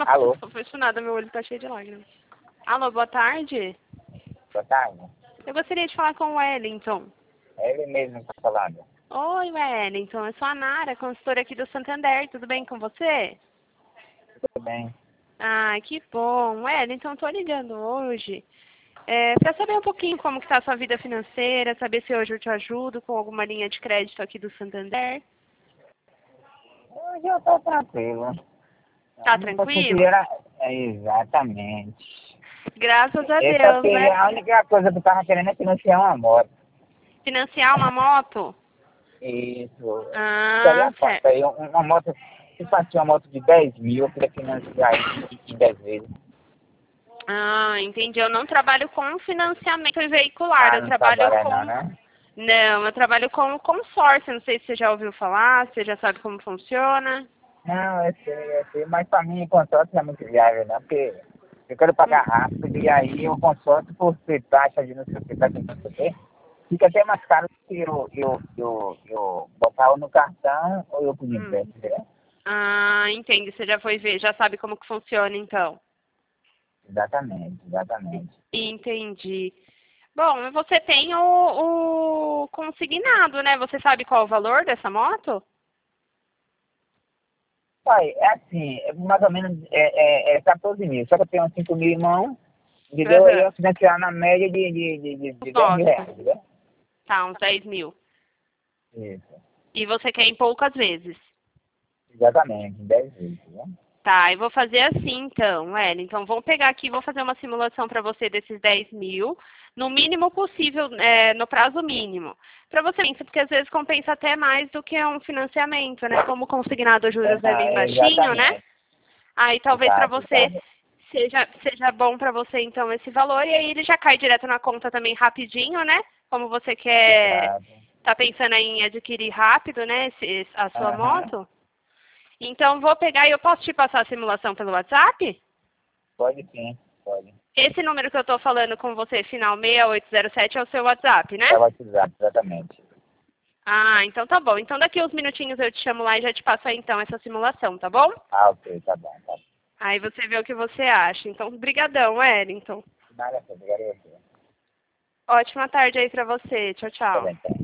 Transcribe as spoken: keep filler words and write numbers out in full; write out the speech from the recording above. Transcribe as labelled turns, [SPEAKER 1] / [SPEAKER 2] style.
[SPEAKER 1] Alô?
[SPEAKER 2] Tô apaixonada, meu olho tá cheio de lágrimas. Alô, boa tarde.
[SPEAKER 1] Boa tarde.
[SPEAKER 2] Eu gostaria de falar com o Wellington.
[SPEAKER 1] É ele mesmo que está falando.
[SPEAKER 2] Oi, Wellington. Eu sou a Nara, consultora aqui do Santander. Tudo bem com você?
[SPEAKER 1] Tudo bem?
[SPEAKER 2] Ah, que bom. Wellington, tô ligando hoje é, para saber um pouquinho como que tá a sua vida financeira, saber se hoje eu te ajudo com alguma linha de crédito aqui do Santander.
[SPEAKER 1] Hoje eu estou tranquilo.
[SPEAKER 2] Tá
[SPEAKER 1] A única coisa que
[SPEAKER 2] tranquilo?
[SPEAKER 1] era... É, exatamente.
[SPEAKER 2] Graças a
[SPEAKER 1] Eu só
[SPEAKER 2] Deus,
[SPEAKER 1] que
[SPEAKER 2] né?
[SPEAKER 1] a única coisa que eu estava querendo é financiar uma moto.
[SPEAKER 2] Financiar uma moto?
[SPEAKER 1] Isso.
[SPEAKER 2] Ah,
[SPEAKER 1] Seria
[SPEAKER 2] certo.
[SPEAKER 1] fácil. Aí um- uma moto... Se fosse uma moto de dez mil, eu queria financiar em em dez vezes.
[SPEAKER 2] Ah, entendi. Eu não trabalho com financiamento veicular,
[SPEAKER 1] Ah,
[SPEAKER 2] eu
[SPEAKER 1] não
[SPEAKER 2] trabalho
[SPEAKER 1] trabalha não,
[SPEAKER 2] com...
[SPEAKER 1] né?
[SPEAKER 2] Não, eu trabalho com consórcio. Não sei se você já ouviu falar, se você já sabe como funciona.
[SPEAKER 1] Não, eu sei, eu sei. Mas para mim, o consórcio é muito viável, né? Porque eu quero pagar rápido e aí o consórcio, por ter taxa de não sei o que, taxa de não sei o que, fica até mais caro do que eu, eu, eu, eu botar no cartão ou eu por
[SPEAKER 2] Hum.
[SPEAKER 1] empréstimo, entendeu?
[SPEAKER 2] Ah, entendi. Você já foi ver, já sabe como que funciona, então.
[SPEAKER 1] Exatamente, exatamente.
[SPEAKER 2] Entendi. Bom, você tem o, o consignado, né? Você sabe qual é o valor dessa moto?
[SPEAKER 1] Pai, é assim, é mais ou menos é, é, é quatorze mil, só que eu tenho uns cinco mil em mão, entendeu? E
[SPEAKER 2] Aham.
[SPEAKER 1] eu financiar na média de, de, de, de,
[SPEAKER 2] Os
[SPEAKER 1] de dez mil
[SPEAKER 2] nossos.
[SPEAKER 1] reais, entendeu?
[SPEAKER 2] Tá, uns dez mil.
[SPEAKER 1] Isso,
[SPEAKER 2] E você quer em poucas vezes.
[SPEAKER 1] exatamente, dez vezes, né?
[SPEAKER 2] Tá, eu vou fazer assim então, Ellen. Então, vou pegar aqui e vou fazer uma simulação para você desses dez mil, no mínimo possível, é, no prazo mínimo. Para você, porque às vezes compensa até mais do que um financiamento, né? Como o consignado os
[SPEAKER 1] É,
[SPEAKER 2] juros é
[SPEAKER 1] não,
[SPEAKER 2] bem
[SPEAKER 1] é
[SPEAKER 2] baixinho, né?
[SPEAKER 1] exatamente,
[SPEAKER 2] Aí talvez para
[SPEAKER 1] exato,
[SPEAKER 2] você
[SPEAKER 1] exato.
[SPEAKER 2] seja, seja bom para você então esse valor, e aí ele já cai direto na conta também rapidinho, né? Como você quer,
[SPEAKER 1] Exato.
[SPEAKER 2] tá pensando em adquirir rápido, né, esse, a sua
[SPEAKER 1] Aham.
[SPEAKER 2] moto. Então, vou pegar e eu posso te passar a simulação pelo WhatsApp?
[SPEAKER 1] Pode sim, pode.
[SPEAKER 2] Esse número que eu estou falando com você, final seis oito zero sete, é o seu WhatsApp, né?
[SPEAKER 1] É o WhatsApp, exatamente.
[SPEAKER 2] Ah, então tá bom. Então daqui uns minutinhos eu te chamo lá e já te passo aí então essa simulação, tá bom?
[SPEAKER 1] Ah, ok, tá bom, tá bom.
[SPEAKER 2] Aí você vê o que você acha. Então, brigadão, Wellington.
[SPEAKER 1] Nada, obrigado a você.
[SPEAKER 2] Ótima tarde aí pra você. Tchau,
[SPEAKER 1] Tá
[SPEAKER 2] tchau.
[SPEAKER 1] bem, tá.